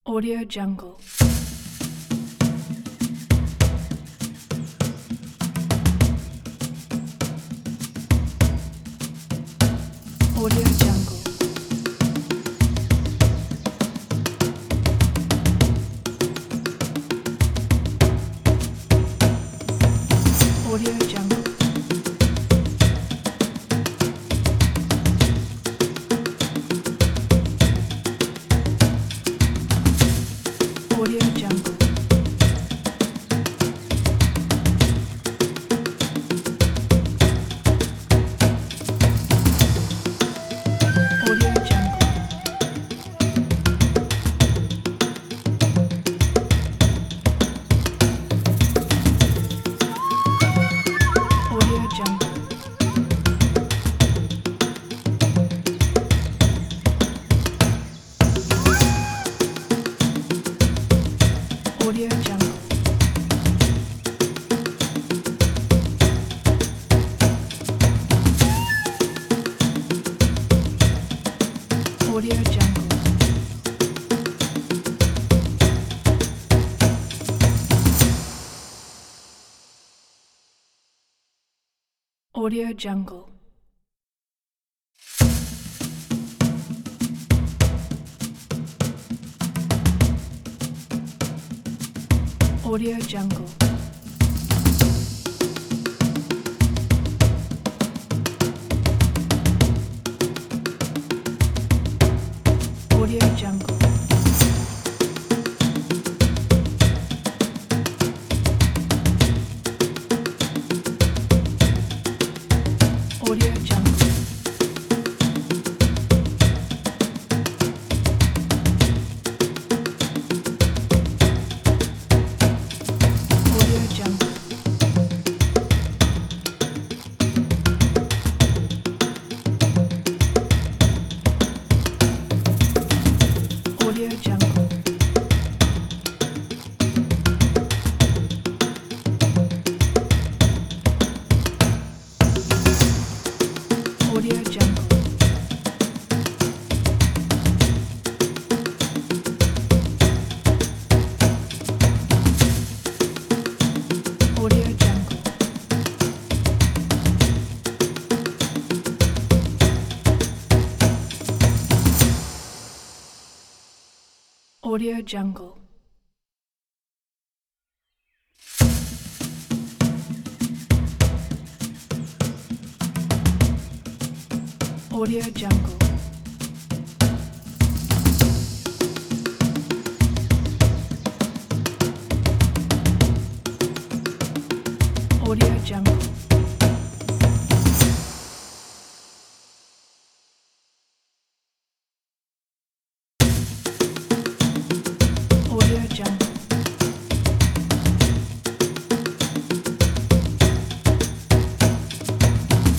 Audio Jungle. Audio Jungle. Audio Jungle. Audio Jungle. Audio Jungle. Audio Jungle. Audio Jungle. Audio Jungle. Audio Jungle. Audio Jungle. Audio Jungle. Audio Jungle. Audio Jungle. Audio Jungle. Audio Jungle. Audio Jungle. Audio Jungle. Audio Jungle. Audio Jungle.